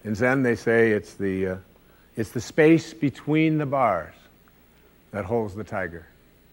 In Zen, they say it's the space between the bars that holds the tiger.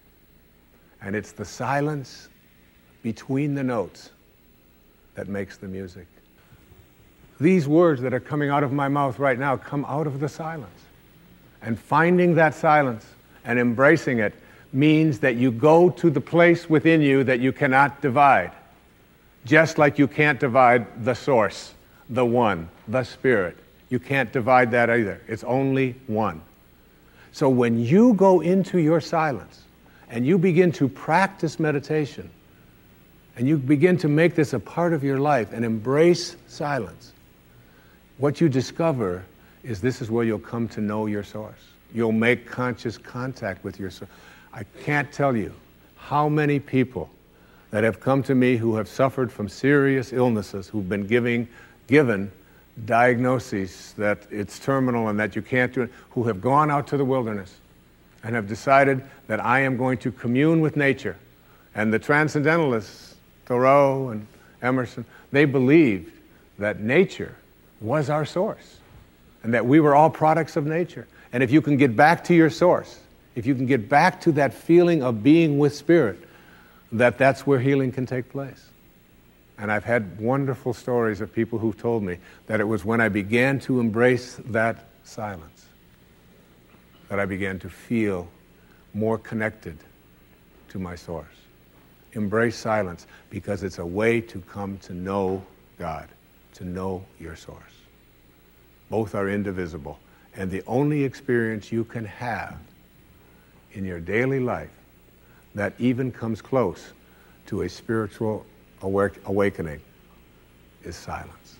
And it's the silence between the notes that makes the music. These words that are coming out of my mouth right now come out of the silence. And finding that silence and embracing it means that you go to the place within you that you cannot divide. Just like you can't divide the source, the one, the spirit. You can't divide that either. It's only one. So when you go into your silence and you begin to practice meditation and you begin to make this a part of your life and embrace silence, what you discover is this is where you'll come to know your source. You'll make conscious contact with your source. I can't tell you how many people that have come to me who have suffered from serious illnesses, who've been given diagnoses that it's terminal and that you can't do it, who have gone out to the wilderness and have decided that I am going to commune with nature. And the transcendentalists, Thoreau and Emerson, they believed that nature was our source and that we were all products of nature. And if you can get back to your source, if you can get back to that feeling of being with spirit, that's where healing can take place. And I've had wonderful stories of people who've told me that it was when I began to embrace that silence that I began to feel more connected to my source. Embrace silence because it's a way to come to know God, to know your source. Both are indivisible. And the only experience you can have in your daily life that even comes close to a spiritual awakening is silence.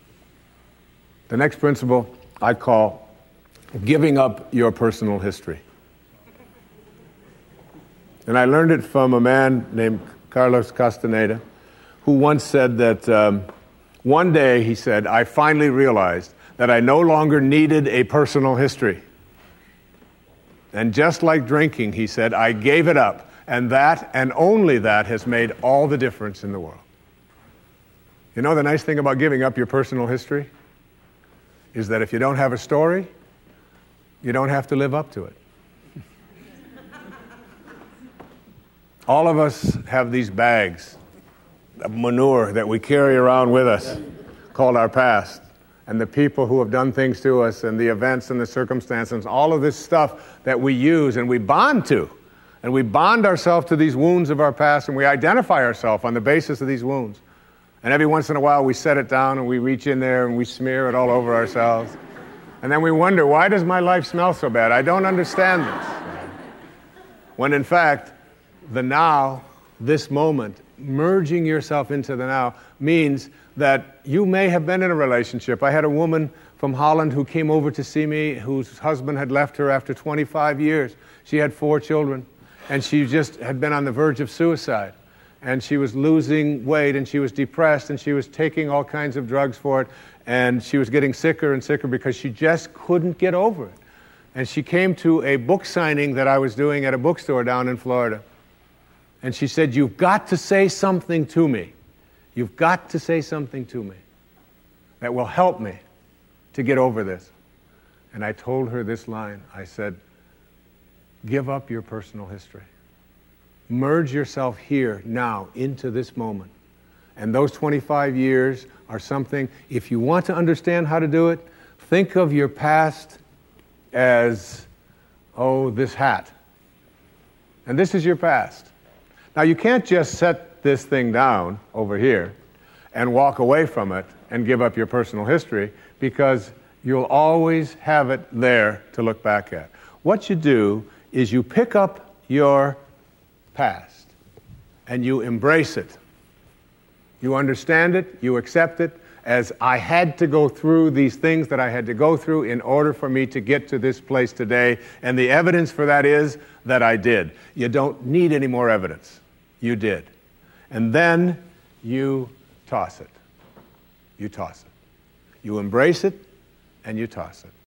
The next principle I call giving up your personal history. And I learned it from a man named Carlos Castaneda, who once said that one day, he said, I finally realized that I no longer needed a personal history. And just like drinking, he said, I gave it up. And that, and only that, has made all the difference in the world. You know the nice thing about giving up your personal history is that if you don't have a story, you don't have to live up to it. All of us have these bags of manure that we carry around with us called our past. And the people who have done things to us and the events and the circumstances, all of this stuff that we use and we bond to. And we bond ourselves to these wounds of our past and we identify ourselves on the basis of these wounds. And every once in a while we set it down and we reach in there and we smear it all over ourselves. And then we wonder, why does my life smell so bad? I don't understand this. When in fact, the now, this moment, merging yourself into the now means that you may have been in a relationship. I had a woman from Holland who came over to see me whose husband had left her after 25 years. She had 4 children. And she just had been on the verge of suicide. And she was losing weight, and she was depressed, and she was taking all kinds of drugs for it. And she was getting sicker and sicker because she just couldn't get over it. And she came to a book signing that I was doing at a bookstore down in Florida. And she said, you've got to say something to me. You've got to say something to me that will help me to get over this. And I told her this line. I said, give up your personal history. Merge yourself here, now, into this moment. And those 25 years are something, if you want to understand how to do it, think of your past as, this hat. And this is your past. Now, you can't just set this thing down over here and walk away from it and give up your personal history because you'll always have it there to look back at. What you do is you pick up your past and you embrace it. You understand it, you accept it as I had to go through these things that I had to go through in order for me to get to this place today. And the evidence for that is that I did. You don't need any more evidence. You did. And then you toss it. You toss it. You embrace it and you toss it.